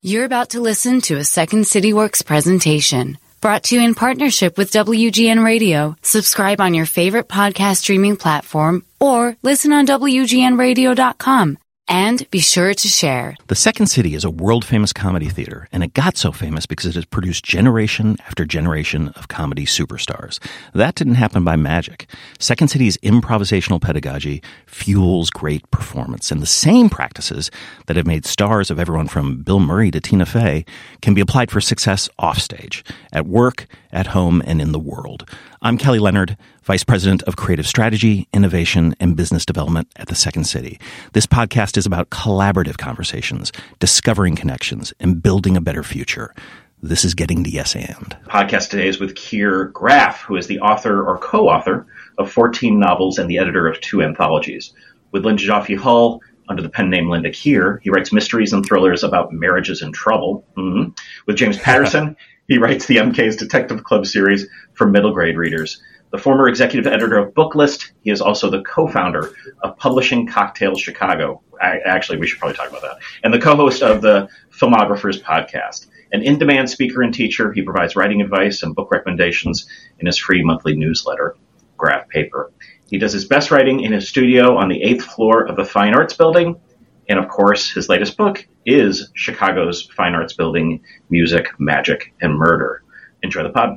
You're about to listen to a Second City Works presentation brought to you in partnership with WGN Radio. Subscribe on your favorite podcast streaming platform or listen on WGNradio.com. And be sure to share. The Second City is a world-famous comedy theater, and it got so famous because it has produced generation after generation of comedy superstars. That didn't happen by magic. Second City's improvisational pedagogy fuels great performance, and the same practices that have made stars of everyone from Bill Murray to Tina Fey can be applied for success offstage, at work, at home, and in the world. I'm Kelly Leonard, Vice President of Creative Strategy, Innovation, and Business Development at the Second City. This podcast is about collaborative conversations, discovering connections, and building a better future. This is Getting the Yes And. Podcast today is with Keir Graff, who is the author or co-author of 14 novels and the editor of 2 anthologies. With Linda Joffe Hull, under the pen name Linda Keir, he writes mysteries and thrillers about marriages in trouble. With James Patterson, he writes the MK's Detective Club series for middle grade readers. The former executive editor of Booklist, he is also the co-founder of Publishing Cocktails Chicago. Actually, we should probably talk about that. And the co-host of the Filmographers podcast. An in-demand speaker and teacher, he provides writing advice and book recommendations in his free monthly newsletter, Graff Paper. He does his best writing in his studio on the 8th floor of the Fine Arts Building. And of course, his latest book is Chicago's Fine Arts Building, Music, Magic, and Murder. Enjoy the pod.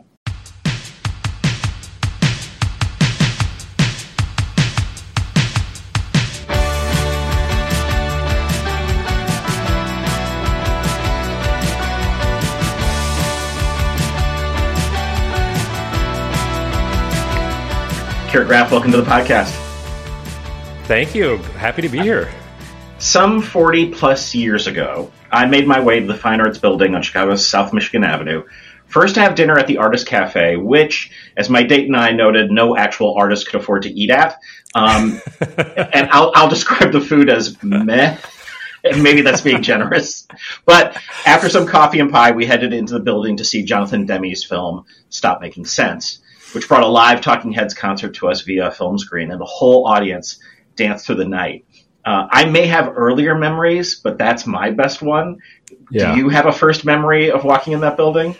Keir Graff, welcome to the podcast. Thank you. Happy to be here. Some 40 plus years ago, I made my way to the Fine Arts Building on Chicago's South Michigan Avenue, first to have dinner at the Artist Cafe, which, as my date and I noted, no actual artist could afford to eat at. And I'll describe the food as meh, and maybe that's being generous. But after some coffee and pie, we headed into the building to see Jonathan Demme's film, Stop Making Sense, which brought a live Talking Heads concert to us via film screen, and the whole audience danced through the night. I may have earlier memories, but that's my best one. Yeah. Do you have a first memory of walking in that building?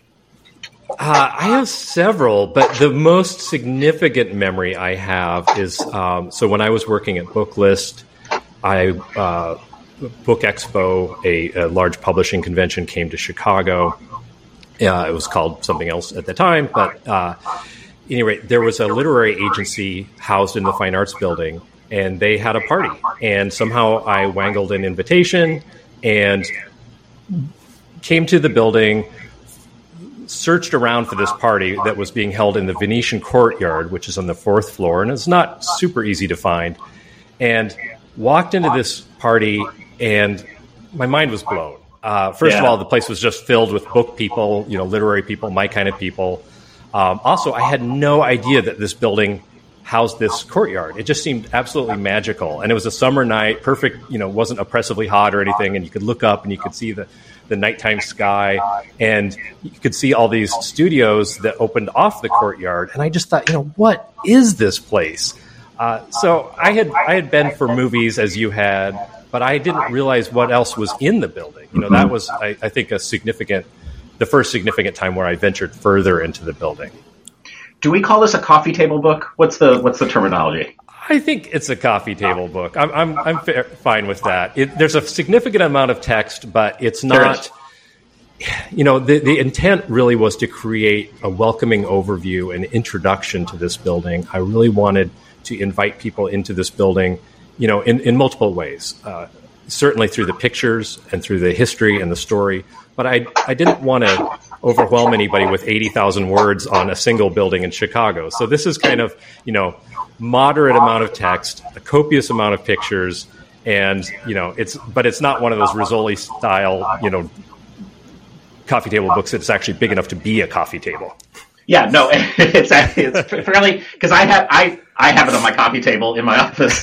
I have several, but the most significant memory I have is, so when I was working at Booklist, Book Expo, a large publishing convention, came to Chicago. It was called something else at the time, but anyway, there was a literary agency housed in the Fine Arts Building, and they had a party. And somehow I wangled an invitation and came to the building, searched around for this party that was being held in the Venetian Courtyard, which is on the 4th floor, and it's not super easy to find, and walked into this party, and my mind was blown. First of all, the place was just filled with book people, literary people, my kind of people. Also, I had no idea that this building housed this courtyard. It just seemed absolutely magical. And it was a summer night, perfect, wasn't oppressively hot or anything. And you could look up and you could see the nighttime sky. And you could see all these studios that opened off the courtyard. And I just thought, what is this place? So I had been for movies as you had, but I didn't realize what else was in the building. That was, I think, the first significant time where I ventured further into the building. Do we call this a coffee table book? What's the terminology? I think it's a coffee table book. I'm fine with that. There's a significant amount of text, but it's not. The intent really was to create a welcoming overview and introduction to this building. I really wanted to invite people into this building, in multiple ways. Certainly through the pictures and through the history and the story. But I didn't want to overwhelm anybody with 80,000 words on a single building in Chicago. So this is kind of, moderate amount of text, a copious amount of pictures, and, it's not one of those Rizzoli style, coffee table books that's actually big enough to be a coffee table. Yeah, no, it's fairly, because I have it on my coffee table in my office.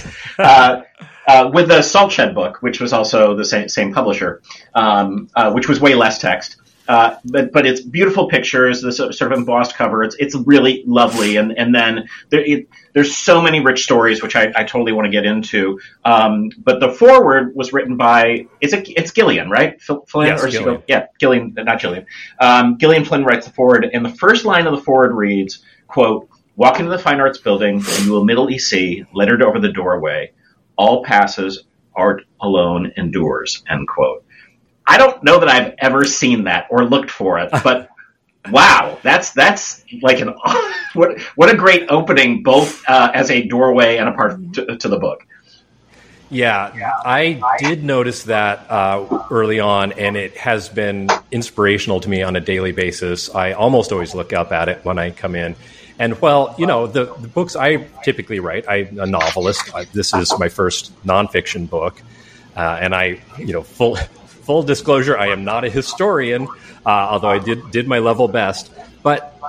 With the Salt Shed book, which was also the same publisher, which was way less text. But it's beautiful pictures, this sort of embossed cover. It's really lovely. And then there's so many rich stories, which I totally want to get into. But the foreword was written by, it's Gillian, right? Flynn? Yes, or Gillian. Yeah, Gillian, not Gillian. Gillian Flynn writes the foreword, and the first line of the foreword reads, quote, "Walk into the Fine Arts Building, and you will immediately see, lettered over the doorway, all passes, art alone endures," end quote. I don't know that I've ever seen that or looked for it, but wow, that's like what a great opening, both as a doorway and a part to the book. Yeah, I did notice that early on, and it has been inspirational to me on a daily basis. I almost always look up at it when I come in. And, well, the books I typically write, I'm a novelist. This is my first nonfiction book. And I, full disclosure, I am not a historian, although I did my level best. But,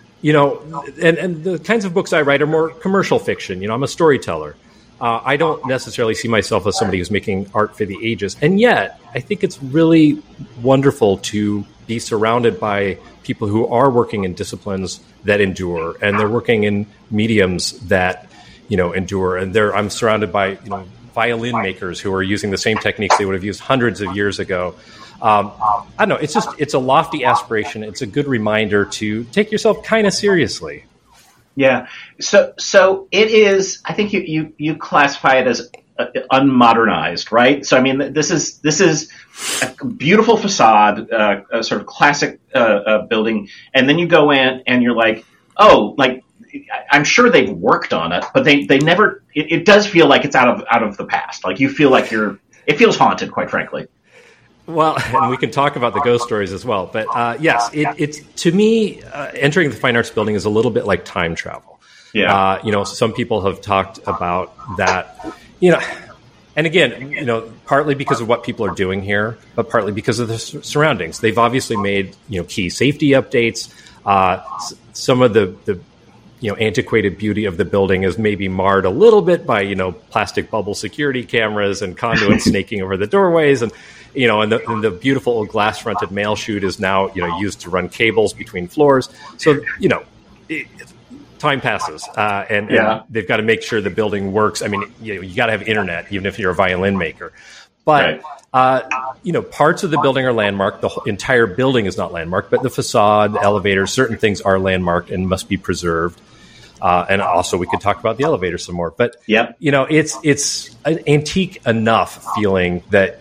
and the kinds of books I write are more commercial fiction. I'm a storyteller. I don't necessarily see myself as somebody who's making art for the ages. And yet, I think it's really wonderful to be surrounded by people who are working in disciplines that endure, and they're working in mediums that, endure. And I'm surrounded by, violin makers who are using the same techniques they would have used hundreds of years ago. I don't know. It's a lofty aspiration. It's a good reminder to take yourself kind of seriously. Yeah. So it is, I think you classify it as unmodernized, right? So, I mean, this is a beautiful facade, a sort of classic building. And then you go in and you're like, oh, like, I'm sure they've worked on it, but they never, it does feel like it's out of the past. Like you feel like it feels haunted, quite frankly. Well, and we can talk about the ghost stories as well. But yes, it's to me, entering the Fine Arts Building is a little bit like time travel. Yeah. Some people have talked about that, and again, partly because of what people are doing here, but partly because of the surroundings. They've obviously made, key safety updates. Some of the antiquated beauty of the building is maybe marred a little bit by, plastic bubble security cameras and conduits snaking over the doorways. And, and the beautiful old glass-fronted mail chute is now, used to run cables between floors. So, time passes, and they've got to make sure the building works. I mean, you got to have internet, even if you're a violin maker. But, parts of the building are landmarked. The entire building is not landmarked, but the facade, the elevators, certain things are landmarked and must be preserved. And also we could talk about the elevator some more. But, it's an antique enough feeling that,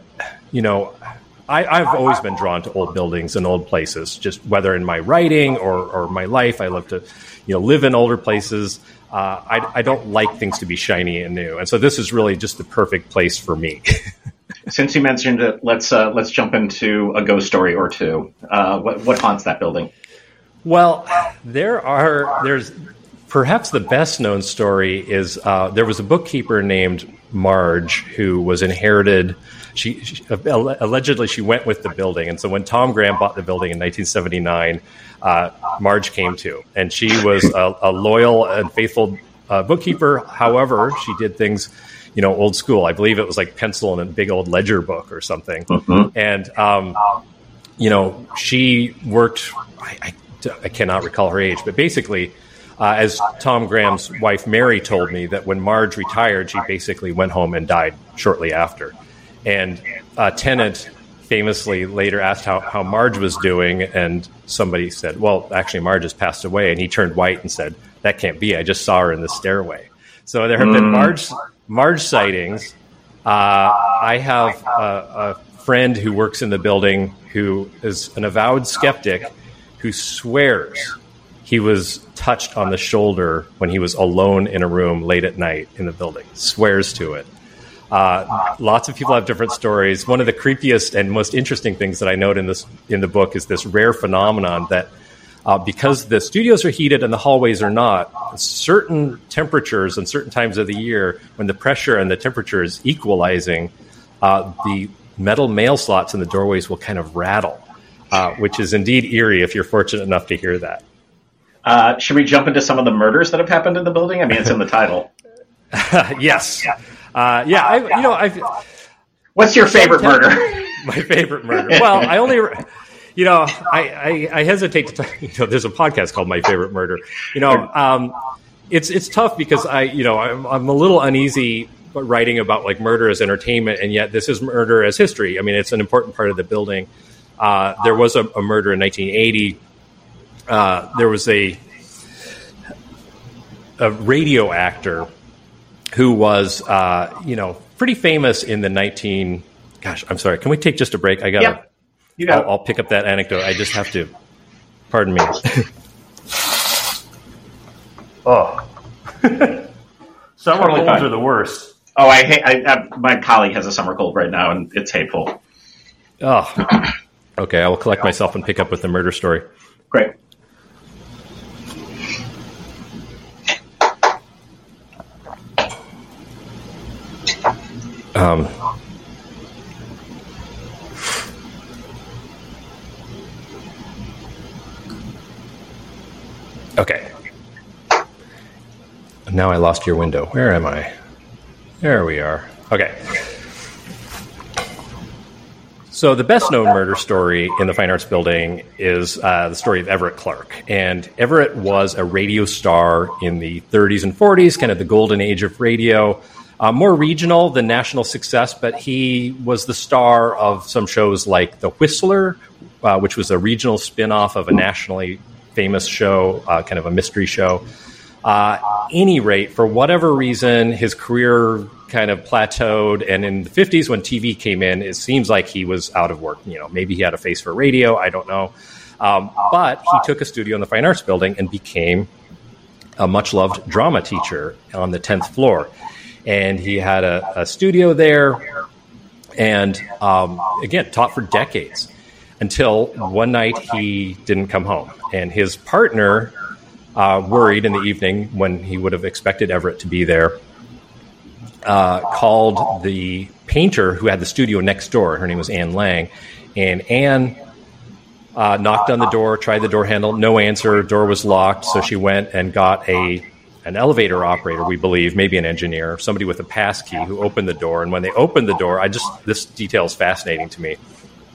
I've always been drawn to old buildings and old places, just whether in my writing or my life. I love to, live in older places. I don't like things to be shiny and new. And so this is really just the perfect place for me. Since you mentioned it, let's jump into a ghost story or two. What haunts that building? Well, there's perhaps the best known story is there was a bookkeeper named Marge who was inherited. She allegedly she went with the building, and so when Tom Graham bought the building in 1979, Marge came too, and she was a loyal and faithful bookkeeper. However, she did things, old school. I believe it was like pencil and a big old ledger book or something. Mm-hmm. And she worked. I cannot recall her age, but basically, as Tom Graham's wife Mary told me, that when Marge retired, she basically went home and died shortly after. And a tenant famously later asked how Marge was doing, and somebody said, well, actually, Marge has passed away. And he turned white and said, that can't be. I just saw her in the stairway. So there have been Marge sightings. I have a friend who works in the building who is an avowed skeptic who swears he was touched on the shoulder when he was alone in a room late at night in the building. Swears to it. Lots of people have different stories. One of the creepiest and most interesting things that I note in the book is this rare phenomenon that because the studios are heated and the hallways are not, certain temperatures and certain times of the year when the pressure and the temperature is equalizing, the metal mail slots in the doorways will kind of rattle, which is indeed eerie if you're fortunate enough to hear that. Should we jump into some of the murders that have happened in the building? I mean, it's in the title. Yes. What's your favorite murder? My favorite murder. Well, I hesitate to talk, there's a podcast called My Favorite Murder. It's tough because I'm a little uneasy writing about like murder as entertainment, and yet this is murder as history. I mean, it's an important part of the building. There was a murder in 1980. There was a radio actor who was, pretty famous in the I'm sorry. Can we take just a break? I'll pick up that anecdote. I just have to, pardon me. Oh, summer colds are the worst. Oh, my colleague has a summer cold right now, and it's hateful. Oh, okay. I will collect myself and pick up with the murder story. Great. Okay. Now I lost your window. Where am I? There we are. Okay. So the best known murder story in the Fine Arts Building is the story of Everett Clark. And Everett was a radio star in the 30s and 40s, kind of the golden age of radio. More regional than national success, but he was the star of some shows like The Whistler, which was a regional spin-off of a nationally famous show, kind of a mystery show. Any rate, for whatever reason, his career kind of plateaued. And in the 50s, when TV came in, it seems like he was out of work. Maybe he had a face for radio. I don't know. But he took a studio in the Fine Arts Building and became a much-loved drama teacher on the 10th floor. And he had a studio there and, again, taught for decades until one night he didn't come home. And his partner, worried in the evening when he would have expected Everett to be there, called the painter who had the studio next door. Her name was Anne Lang. And Anne knocked on the door, tried the door handle, no answer, door was locked. So she went and got an elevator operator, we believe, maybe an engineer, somebody with a pass key who opened the door. And when they opened the door, this detail is fascinating to me.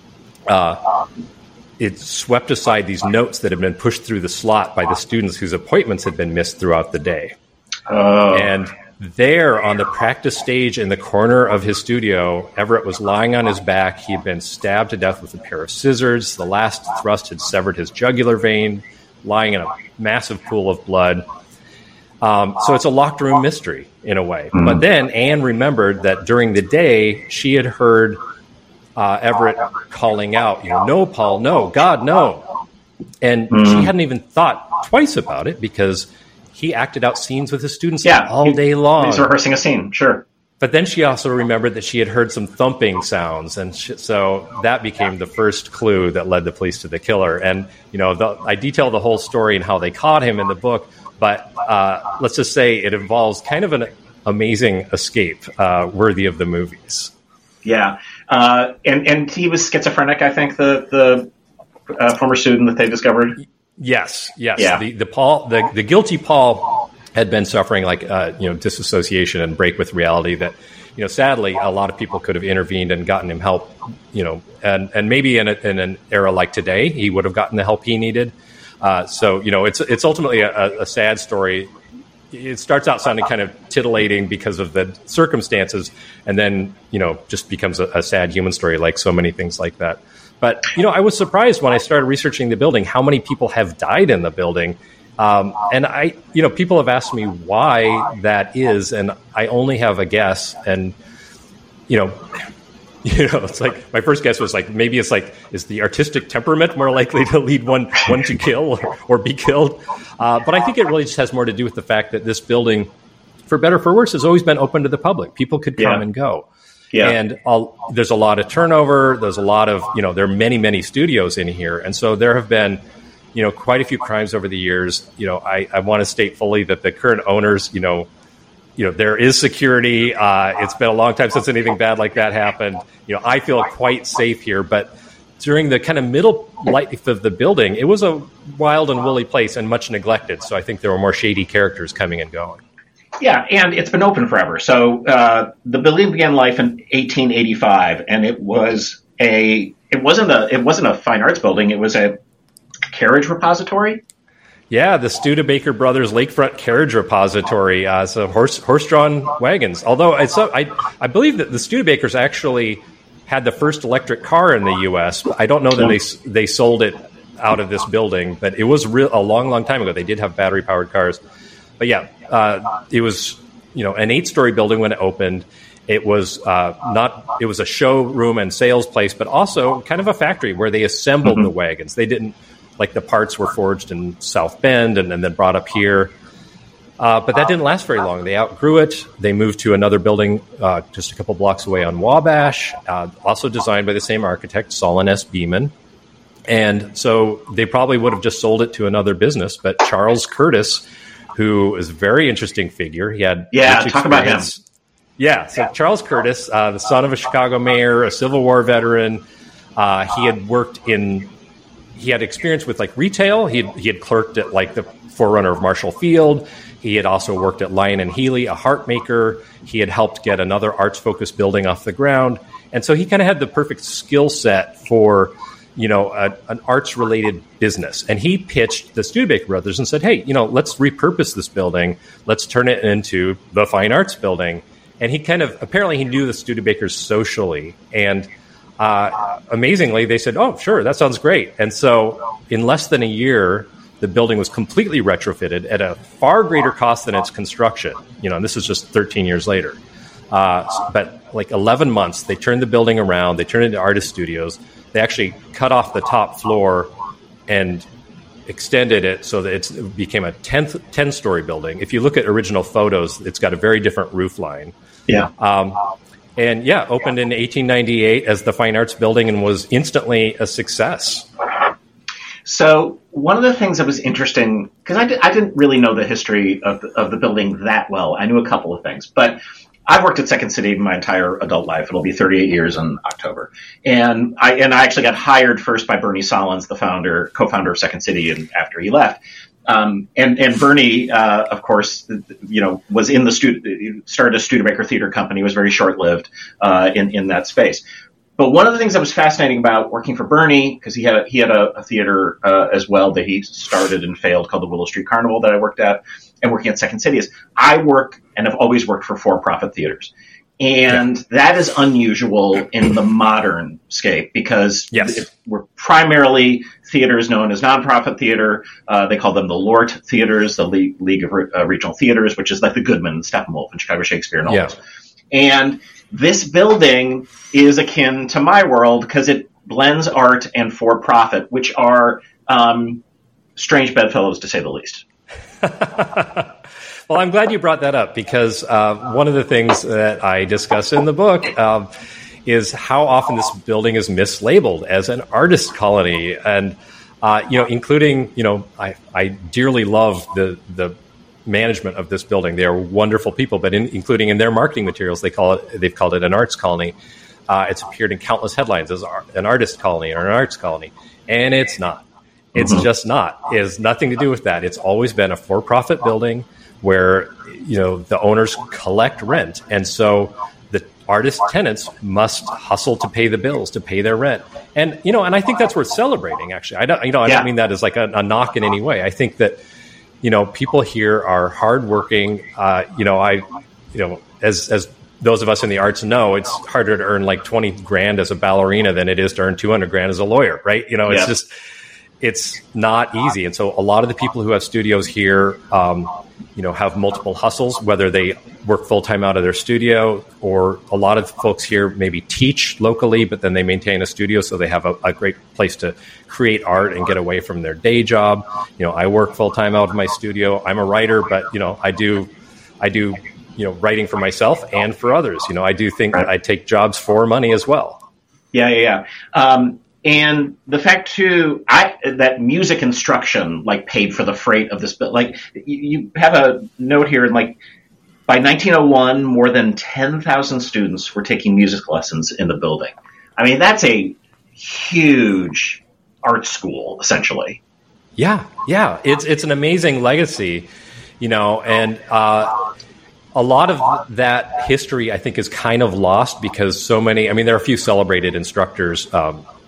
It swept aside these notes that had been pushed through the slot by the students whose appointments had been missed throughout the day. And there on the practice stage in the corner of his studio, Everett was lying on his back. He had been stabbed to death with a pair of scissors. The last thrust had severed his jugular vein, lying in a massive pool of blood. So it's a locked room mystery in a way. Mm-hmm. But then Anne remembered that during the day, she had heard Everett calling out, no, Paul, no, God, no. And she hadn't even thought twice about it because he acted out scenes with his students all day long. He was rehearsing a scene, sure. But then she also remembered that she had heard some thumping sounds. And so that became the first clue that led the police to the killer. And, I detail the whole story and how they caught him in the book. But let's just say it involves kind of an amazing escape worthy of the movies. Yeah. And he was schizophrenic, I think, the former student that they discovered. Yes. Yeah. The guilty Paul had been suffering disassociation and break with reality that, sadly, a lot of people could have intervened and gotten him help, and maybe in an era like today, he would have gotten the help he needed. So it's ultimately a sad story. It starts out sounding kind of titillating because of the circumstances, and then, just becomes a sad human story like so many things like that. But, I was surprised when I started researching the building, how many people have died in the building. And people have asked me why that is, and I only have a guess. And, it's like my first guess was like, maybe it's like, is the artistic temperament more likely to lead one to kill or be killed? But I think it really just has more to do with the fact that this building, for better or for worse, has always been open to the public. People could come and go. Yeah. And there's a lot of turnover. There's a lot of, there are many, many studios in here. And so there have been, quite a few crimes over the years. I want to state fully that the current owners, there is security. It's been a long time since anything bad like that happened. I feel quite safe here. But during the kind of middle life of the building, it was a wild and woolly place and much neglected. So I think there were more shady characters coming and going. Yeah, and it's been open forever. So the building began life in 1885, and it was a it wasn't a fine arts building. It was a carriage repository. Yeah, the Studebaker Brothers Lakefront Carriage Repository. So horse-drawn wagons. Although I believe that the Studebakers actually had the first electric car in the U.S. I don't know that they sold it out of this building, but it was a long, long time ago. They did have battery-powered cars. But yeah, it was an 8-story building when it opened. It was it was a showroom and sales place, but also kind of a factory where they assembled the wagons. They didn't, like, the parts were forged in South Bend and then brought up here. But that didn't last very long. They outgrew it. They moved to another building just a couple blocks away on Wabash, also designed by the same architect, Solon S. Beeman. And so they probably would have just sold it to another business. But Charles Curtis, who is a very interesting figure, he had talk about him. Yeah, so Charles Curtis, the son of a Chicago mayor, a Civil War veteran, he had experience with, like, retail. He had clerked at, like, the forerunner of Marshall Field. He had also worked at Lyon and Healy, a heart maker. He had helped get another arts-focused building off the ground. And so he kind of had the perfect skill set for, an arts-related business. And he pitched the Studebaker Brothers and said, hey, let's repurpose this building. Let's turn it into the Fine Arts Building. And he apparently he knew the Studebakers socially. And amazingly, they said, oh, sure, that sounds great. And so in less than a year, the building was completely retrofitted at a far greater cost than its construction. And this is just 13 years later. But like 11 months, they turned the building around. They turned it into artist studios. They actually cut off the top floor and extended it so that it became a 10-story building. If you look at original photos, it's got a very different roof line. Yeah. Opened in 1898 as the Fine Arts Building and was instantly a success. So one of the things that was interesting, because I didn't really know the history of the building that well. I knew a couple of things, but I've worked at Second City my entire adult life. It'll be 38 years in October. And I actually got hired first by Bernie Solons, the co-founder of Second City, and after he left. And Bernie, of course, was in started a Studebaker Theater Company, was very short-lived in that space. But one of the things that was fascinating about working for Bernie, because he had a theater as well that he started and failed called the Willow Street Carnival that I worked at, and working at Second City, is I work and have always worked for for-profit theaters. And that is unusual in the modern scape because we're primarily theaters known as nonprofit theater. They call them the LORT theaters, the League of Regional Theaters, which is like the Goodman, Steppenwolf, and Chicago Shakespeare and all those. And this building is akin to my world because it blends art and for-profit, which are strange bedfellows, to say the least. Well, I'm glad you brought that up because one of the things that I discuss in the book is how often this building is mislabeled as an artist colony. And, including, I dearly love the management of this building. They are wonderful people, but including in their marketing materials, they've called it an arts colony. It's appeared in countless headlines as an artist colony or an arts colony, and it's not. It's just not. It has nothing to do with that. It's always been a for-profit building where, the owners collect rent. And so the artist tenants must hustle to pay the bills, to pay their rent. And, and I think that's worth celebrating, actually. I don't mean that as like a knock in any way. I think that, people here are hardworking. As those of us in the arts know, it's harder to earn like 20 grand as a ballerina than it is to earn 200 grand as a lawyer, right? It's not easy. And so a lot of the people who have studios here, have multiple hustles, whether they work full-time out of their studio, or a lot of folks here maybe teach locally, but then they maintain a studio so they have a great place to create art and get away from their day job. I work full-time out of my studio. I'm a writer, but, I do writing for myself and for others. I do think that I take jobs for money as well. Yeah. And the fact too, that music instruction paid for the freight of this, but you have a note here, and by 1901, more than 10,000 students were taking music lessons in the building. I mean, that's a huge art school, essentially. Yeah, it's an amazing legacy, and a lot of that history, I think, is kind of lost because so many. I mean, there are a few celebrated instructors.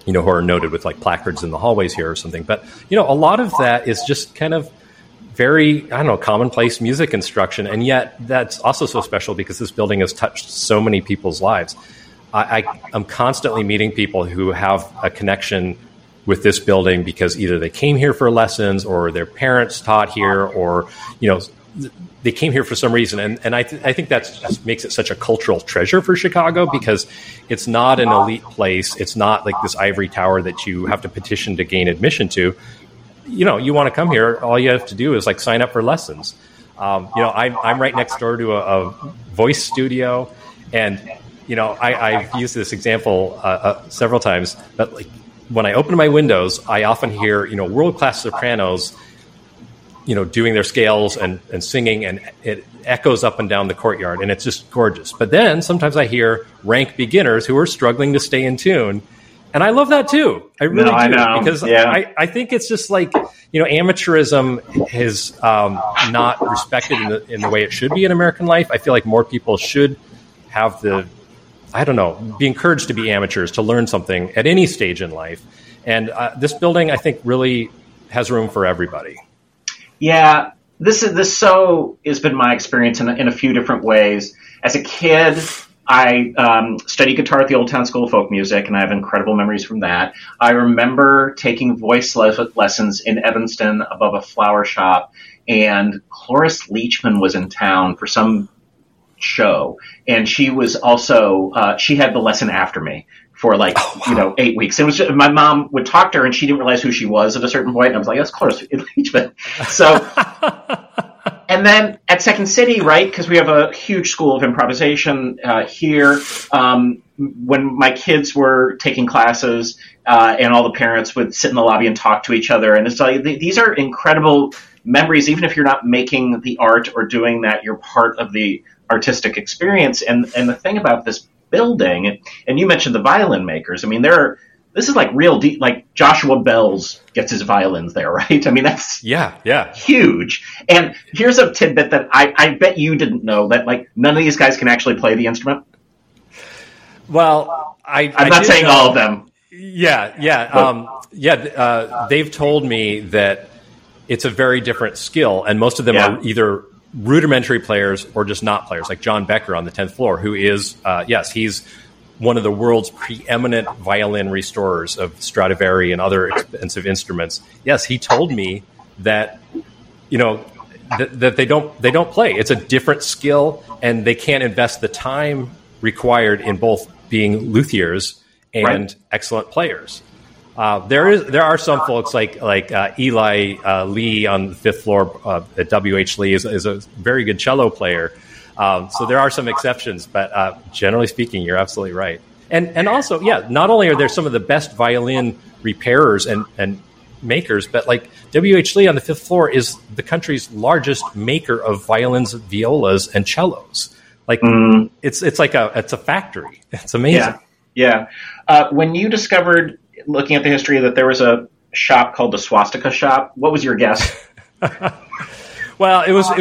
who are noted with like placards in the hallways here or something. But, a lot of that is just kind of very, commonplace music instruction. And yet that's also so special because this building has touched so many people's lives. I'm constantly meeting people who have a connection with this building because either they came here for lessons or their parents taught here or, they came here for some reason. And I think that just makes it such a cultural treasure for Chicago because it's not an elite place. It's not like this ivory tower that you have to petition to gain admission to. You want to come here, all you have to do is like sign up for lessons. I'm right next door to a voice studio, and I've used this example several times. But like when I open my windows, I often hear world-class sopranos, doing their scales and singing, and it echoes up and down the courtyard, and it's just gorgeous. But then sometimes I hear rank beginners who are struggling to stay in tune. And I love that too. I really do. I know. Because I think it's just like, amateurism is not respected in the way it should be in American life. I feel like more people should have be encouraged to be amateurs, to learn something at any stage in life. And this building, I think, really has room for everybody. Yeah, this has been my experience in a few different ways. As a kid, I studied guitar at the Old Town School of Folk Music, and I have incredible memories from that. I remember taking voice lessons in Evanston above a flower shop, and Cloris Leachman was in town for some show, and she was also she had the lesson after me for 8 weeks. It was just, my mom would talk to her and she didn't realize who she was at a certain point. And I was like, that's Cloris Leachman. So, and then at Second City, right, because we have a huge school of improvisation here, when my kids were taking classes and all the parents would sit in the lobby and talk to each other. And it's like, these are incredible memories. Even if you're not making the art or doing that, you're part of the artistic experience. And the thing about this building, and you mentioned the violin makers. I mean, this is like real deep, like Joshua Bells gets his violins there, right? I mean, that's huge. And here's a tidbit that I bet you didn't know, that like none of these guys can actually play the instrument. Well, I'm not saying all of them. They've told me that it's a very different skill, and most of them are either rudimentary players or just not players, like John Becker on the 10th floor, who is, he's one of the world's preeminent violin restorers of Stradivari and other expensive instruments. Yes, he told me that, that they don't play. It's a different skill, and they can't invest the time required in both being luthiers and excellent players. There are some folks like Eli Lee on the 5th floor at W.H. Lee is a very good cello player. So there are some exceptions, but generally speaking, you're absolutely right. And also, not only are there some of the best violin repairers and makers, but like W.H. Lee on the 5th floor is the country's largest maker of violins, violas, and cellos. Like it's a factory. It's amazing. Yeah. When you discovered, looking at the history, that there was a shop called the Swastika Shop, what was your guess? Well, it was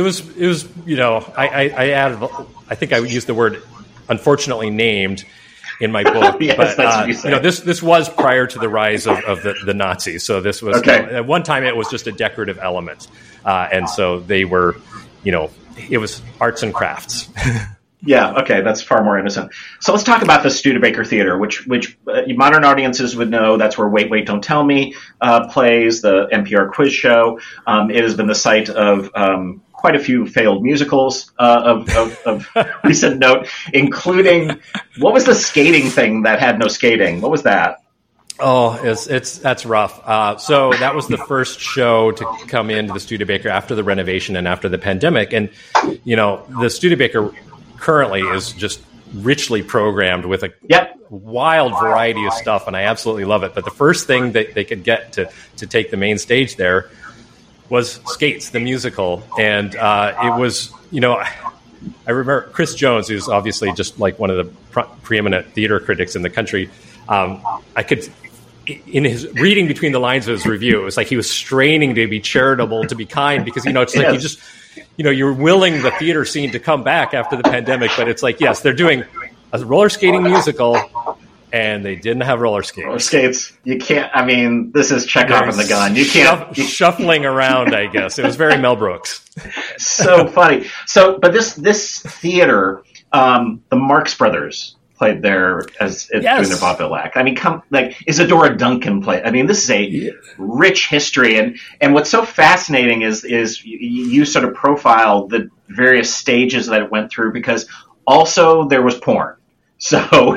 I added, I think I would use the word unfortunately named in my book. Yes, but that's what you said. This was prior to the rise of the Nazis. So this was at one time it was just a decorative element, and so they were, it was arts and crafts. Yeah, okay, that's far more innocent. So let's talk about the Studebaker Theater, which modern audiences would know. That's where Wait, Wait, Don't Tell Me plays, the NPR quiz show. It has been the site of quite a few failed musicals of recent note, including, what was the skating thing that had no skating? What was that? Oh, that's rough. So that was the first show to come into the Studebaker after the renovation and after the pandemic. And, the Studebaker currently is just richly programmed with a wild variety of stuff, and I absolutely love it. But the first thing that they could get to take the main stage there was Skates, the musical. And it was, I remember Chris Jones, who's obviously just like one of the preeminent theater critics in the country. I could, in his reading between the lines of his review, it was like he was straining to be charitable, to be kind, because, it's like you just, you're willing the theater scene to come back after the pandemic, but it's like, yes, they're doing a roller skating musical and they didn't have roller skates. Roller skates. You can't. I mean, this is Chekhov and the gun. You can't shuffling around. I guess it was very Mel Brooks. So funny. But this theater, the Marx Brothers played there doing their vaudeville act. I mean, Isadora Duncan played. I mean, this is a rich history, and what's so fascinating is you sort of profile the various stages that it went through, because also there was porn. So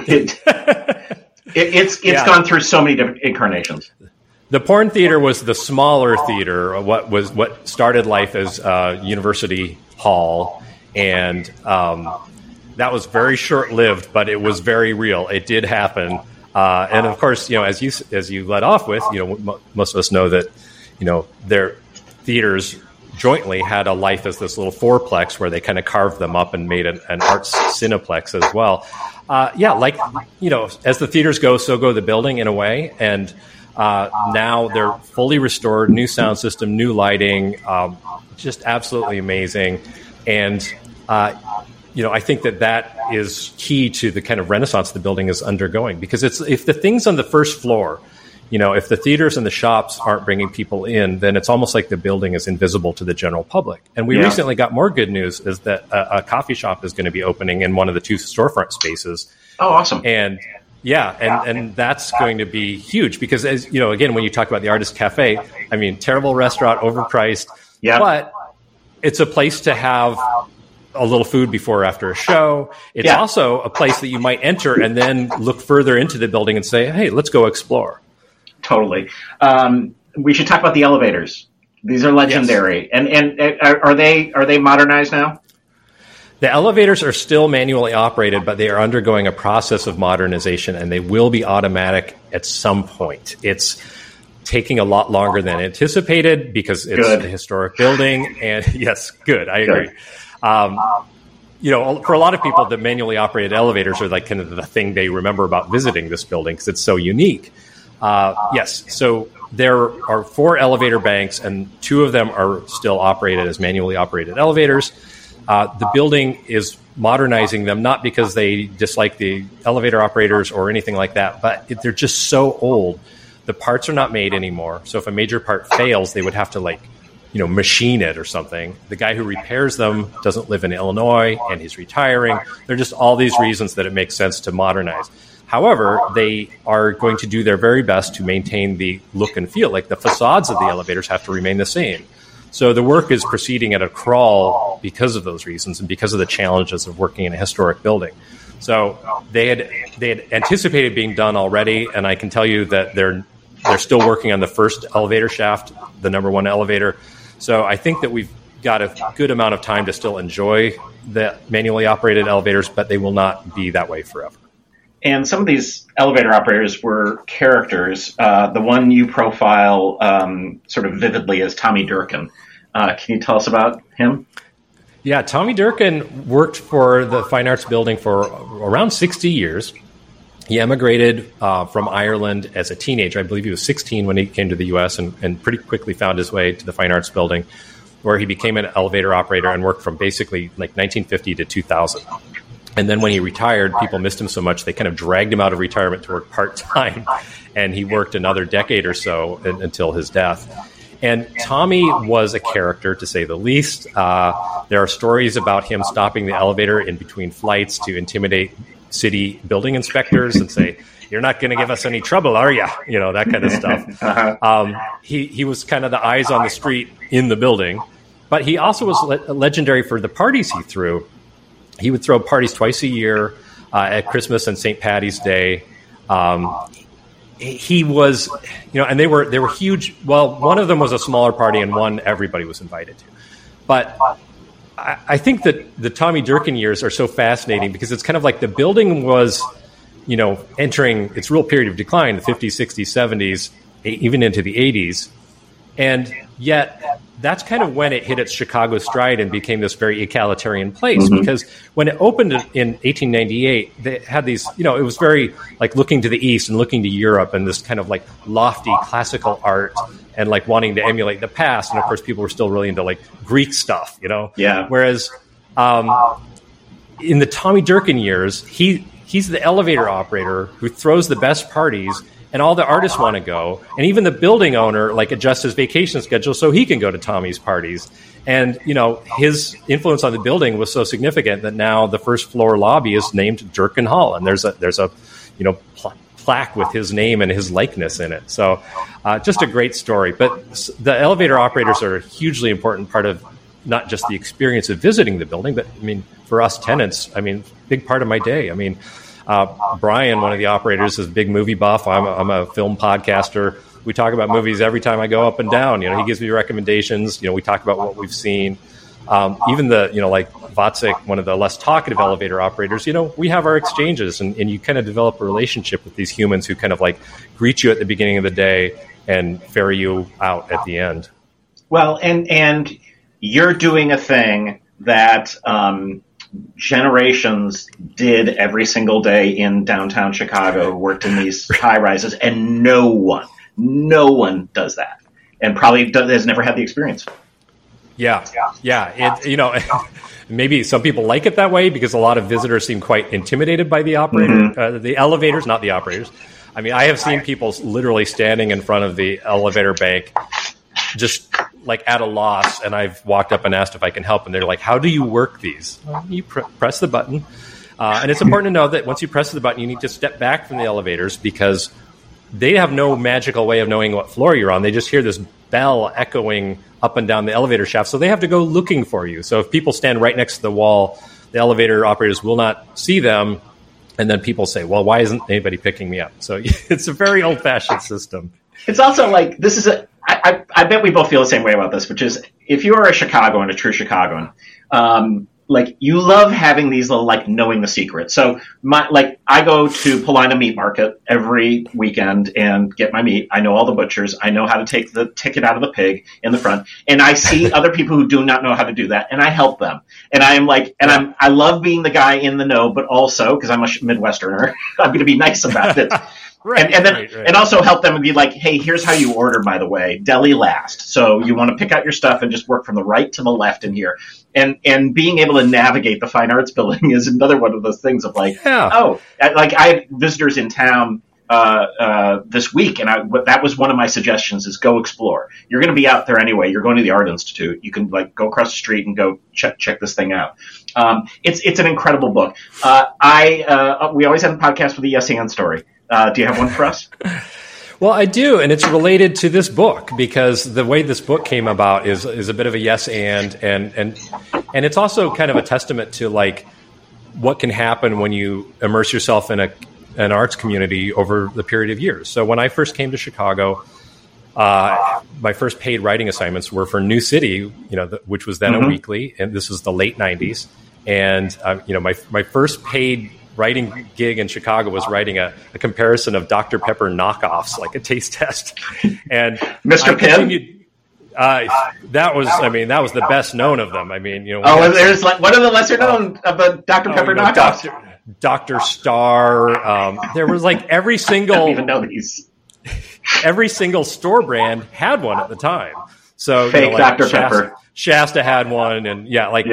it's gone through so many different incarnations. The porn theater was the smaller theater, what started life as University Hall, and that was very short-lived, but it was very real. It did happen, and of course, as you led off with, most of us know that, their theaters jointly had a life as this little fourplex where they kind of carved them up and made an arts cineplex as well. As the theaters go, so go the building in a way, and now they're fully restored, new sound system, new lighting, just absolutely amazing, and. I think that is key to the kind of renaissance the building is undergoing, because if the things on the first floor, if the theaters and the shops aren't bringing people in, then it's almost like the building is invisible to the general public. And we recently got more good news, is that a coffee shop is going to be opening in one of the two storefront spaces. Oh, awesome. And and that's going to be huge, because as again, when you talk about the Artist Cafe, I mean, terrible restaurant, overpriced, but it's a place to have a little food before or after a show. It's also a place that you might enter and then look further into the building and say, hey, let's go explore. Totally. We should talk about the elevators. These are legendary. Yes. And are they modernized now? The elevators are still manually operated, but they are undergoing a process of modernization, and they will be automatic at some point. It's taking a lot longer than anticipated because it's a historic building. And yes, good. I agree. For a lot of people, the manually operated elevators are like kind of the thing they remember about visiting this building because it's so unique. So there are 4 elevator banks, and 2 of them are still operated as manually operated elevators. The building is modernizing them, not because they dislike the elevator operators or anything like that, but they're just so old. The parts are not made anymore. So if a major part fails, they would have to machine it or something. The guy who repairs them doesn't live in Illinois and he's retiring. There are just all these reasons that it makes sense to modernize. However, they are going to do their very best to maintain the look and feel. Like the facades of the elevators have to remain the same. So the work is proceeding at a crawl because of those reasons and because of the challenges of working in a historic building. So they had anticipated being done already, and I can tell you that they're still working on the first elevator shaft, the number 1 elevator. So I think that we've got a good amount of time to still enjoy the manually operated elevators, but they will not be that way forever. And some of these elevator operators were characters. The one you profile sort of vividly is Tommy Durkin. Can you tell us about him? Yeah, Tommy Durkin worked for the Fine Arts Building for around 60 years. He emigrated from Ireland as a teenager. I believe he was 16 when he came to the U.S. and pretty quickly found his way to the Fine Arts Building, where he became an elevator operator and worked from basically 1950 to 2000. And then when he retired, people missed him so much, they kind of dragged him out of retirement to work part-time. And he worked another decade or so until his death. And Tommy was a character, to say the least. There are stories about him stopping the elevator in between flights to intimidate city building inspectors and say, "You're not going to give us any trouble, are you?" That kind of stuff. He was kind of the eyes on the street in the building, but he also was legendary for the parties he threw. He would throw parties twice a year at Christmas and St. Patty's Day. He was, and they were huge. Well, one of them was a smaller party, and one everybody was invited to. But I think that the Tommy Durkin years are so fascinating because it's kind of like the building was, entering its real period of decline, the 50s, 60s, 70s, even into the 80s. And yet that's kind of when it hit its Chicago stride and became this very egalitarian place. Mm-hmm. Because when it opened in 1898, they had these, it was very like looking to the East and looking to Europe and this kind of like lofty classical art and like wanting to emulate the past. And of course, people were still really into like Greek stuff, Yeah. Whereas in the Tommy Durkin years, he he's the elevator operator who throws the best parties, and all the artists want to go. And even the building owner like adjusts his vacation schedule so he can go to Tommy's parties. And, his influence on the building was so significant that now the first floor lobby is named Durkin Hall. And there's a plaque with his name and his likeness in it. So just a great story. But the elevator operators are a hugely important part of not just the experience of visiting the building, but for us tenants, big part of my day. Brian, one of the operators, is a big movie buff. I'm a film podcaster. We talk about movies every time I go up and down. He gives me recommendations. We talk about what we've seen. Even like Vatsik, one of the less talkative elevator operators, we have our exchanges, and you kind of develop a relationship with these humans who kind of like greet you at the beginning of the day and ferry you out at the end. Well, and you're doing a thing that generations did every single day in downtown Chicago, worked in these high rises, and no one does that, and probably has never had the experience. Yeah. Maybe some people like it that way because a lot of visitors seem quite intimidated by the operator, the elevators, not the operators. I have seen people literally standing in front of the elevator bank, just like at a loss, and I've walked up and asked if I can help, and they're like, "How do you work these?" You press the button, and it's important to know that once you press the button, you need to step back from the elevators because they have no magical way of knowing what floor you're on. They just hear this bell echoing up and down the elevator shaft, so they have to go looking for you. So if people stand right next to the wall, the elevator operators will not see them, and then people say, "Well, why isn't anybody picking me up?" So it's a very old-fashioned system. It's also like I bet we both feel the same way about this, which is if you are a Chicagoan, a true Chicagoan, like you love having these little like knowing the secret. So I go to Paulina Meat Market every weekend and get my meat. I know all the butchers. I know how to take the ticket out of the pig in the front, and I see other people who do not know how to do that, and I help them. And I am like, I love being the guy in the know, but also because I'm a Midwesterner, I'm going to be nice about it. Right, and also help them and be like, hey, here's how you order, by the way, deli last. So you want to pick out your stuff and just work from the right to the left in here. And being able to navigate the Fine Arts Building is another one of those things of like, I had visitors in town this week, and that was one of my suggestions is go explore. You're going to be out there anyway. You're going to the Art Institute. You can like go across the street and go check this thing out. It's an incredible book. We always have a podcast with a yes and story. Do you have one for us? Well, I do, and it's related to this book because the way this book came about is a bit of a yes and it's also kind of a testament to like what can happen when you immerse yourself in an arts community over the period of years. So when I first came to Chicago, my first paid writing assignments were for New City, which was then a weekly, and this was the late 90s. And my first paid writing gig in Chicago was writing a comparison of Dr. Pepper knockoffs, like a taste test. And Mr. Pibb? That was the best known of them. There's like one of the lesser known of the Dr. Pepper knockoffs. Dr. Star. There was like every single. I don't even know these. Every single store brand had one at the time. So fake Dr. Pepper. Shasta had one, and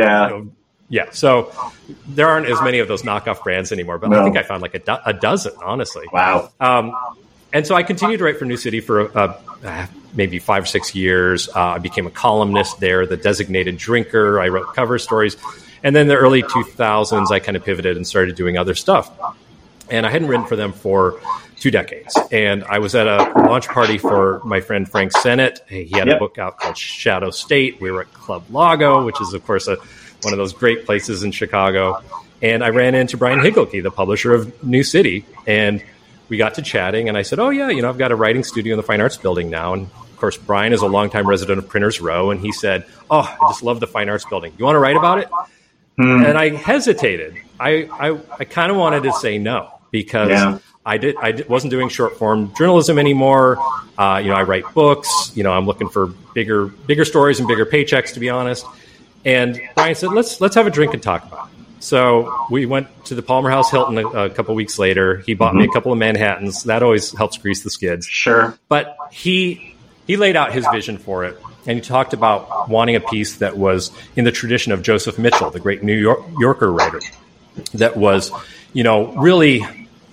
so there aren't as many of those knockoff brands anymore, but I think I found like a dozen, honestly. Wow. And so I continued to write for New City for maybe 5 or 6 years. I became a columnist there, the designated drinker. I wrote cover stories. And then in the early 2000s, I kind of pivoted and started doing other stuff. And I hadn't written for them for 2 decades. And I was at a launch party for my friend Frank Sennett. He had a book out called Shadow State. We were at Club Lago, which is, of course, one of those great places in Chicago. And I ran into Brian Higgelke, the publisher of New City, and we got to chatting. And I said, I've got a writing studio in the Fine Arts Building now. And of course, Brian is a longtime resident of Printers Row. And he said, I just love the Fine Arts Building. You want to write about it? And I hesitated. I kind of wanted to say no because I wasn't doing short form journalism anymore. I write books. I'm looking for bigger stories and bigger paychecks, to be honest. And Brian said, let's have a drink and talk about it. So we went to the Palmer House Hilton a couple weeks later. He bought me a couple of Manhattans. That always helps grease the skids. Sure. But he laid out his vision for it. And he talked about wanting a piece that was in the tradition of Joseph Mitchell, the great New Yorker writer, that was, really,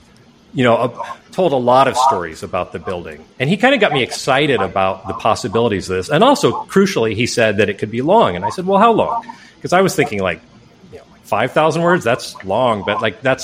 told a lot of stories about the building. And he kind of got me excited about the possibilities of this. And also, crucially, he said that it could be long. And I said, well, how long? Because I was thinking 5,000 words, that's long, but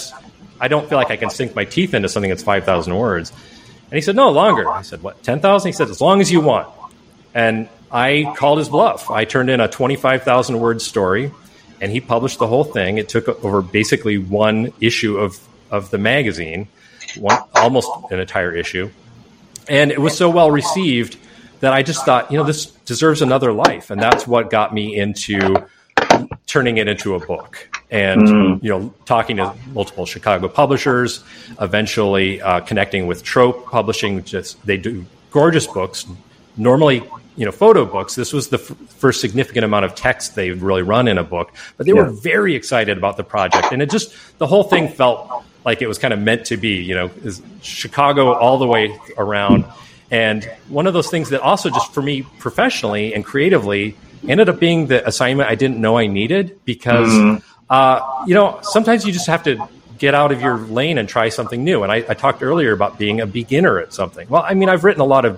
I don't feel like I can sink my teeth into something that's 5,000 words. And he said, no, longer. I said, what, 10,000? He said, as long as you want. And I called his bluff. I turned in a 25,000 word story, and he published the whole thing. It took over basically one issue of the magazine, almost an entire issue. And it was so well received that I just thought, this deserves another life. And that's what got me into turning it into a book and, talking to multiple Chicago publishers, eventually connecting with Trope Publishing. They do gorgeous books, normally, photo books. This was the first significant amount of text they'd really run in a book, but they were very excited about the project. And the whole thing felt like it was kind of meant to be, Chicago all the way around. And one of those things that also just for me professionally and creatively ended up being the assignment I didn't know I needed because, sometimes you just have to get out of your lane and try something new. And I talked earlier about being a beginner at something. Well, I've written a lot of,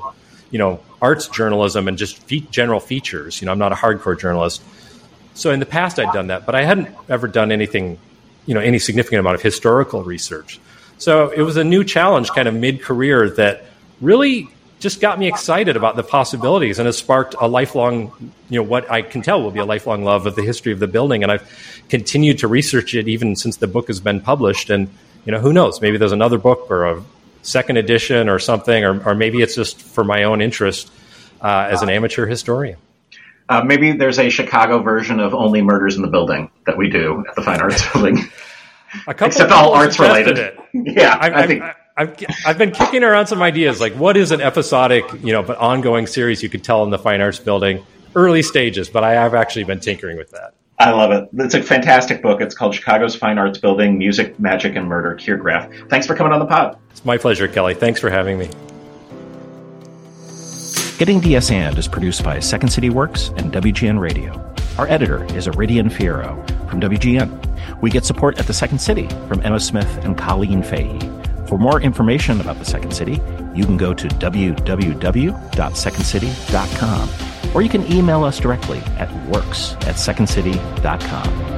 arts journalism and just general features. I'm not a hardcore journalist. So in the past I'd done that, but I hadn't ever done anything, any significant amount of historical research. So it was a new challenge kind of mid-career that really just got me excited about the possibilities and has sparked a lifelong, what I can tell will be a lifelong love of the history of the building. And I've continued to research it even since the book has been published. And, who knows, maybe there's another book or a second edition or something, or maybe it's just for my own interest as an amateur historian. Maybe there's a Chicago version of Only Murders in the Building that we do at the Fine Arts Building. Except all arts related. It. Yeah, I've been kicking around some ideas, like what is an episodic, but ongoing series you could tell in the Fine Arts Building? Early stages, but I have actually been tinkering with that. I love it. It's a fantastic book. It's called Chicago's Fine Arts Building, Music, Magic, and Murder, Keir Graff. Thanks for coming on the pod. It's my pleasure, Kelly. Thanks for having me. Getting DS And is produced by Second City Works and WGN Radio. Our editor is Iridian Fierro from WGN. We get support at the Second City from Emma Smith and Colleen Fahey. For more information about the Second City, you can go to www.secondcity.com, or you can email us directly at works@secondcity.com.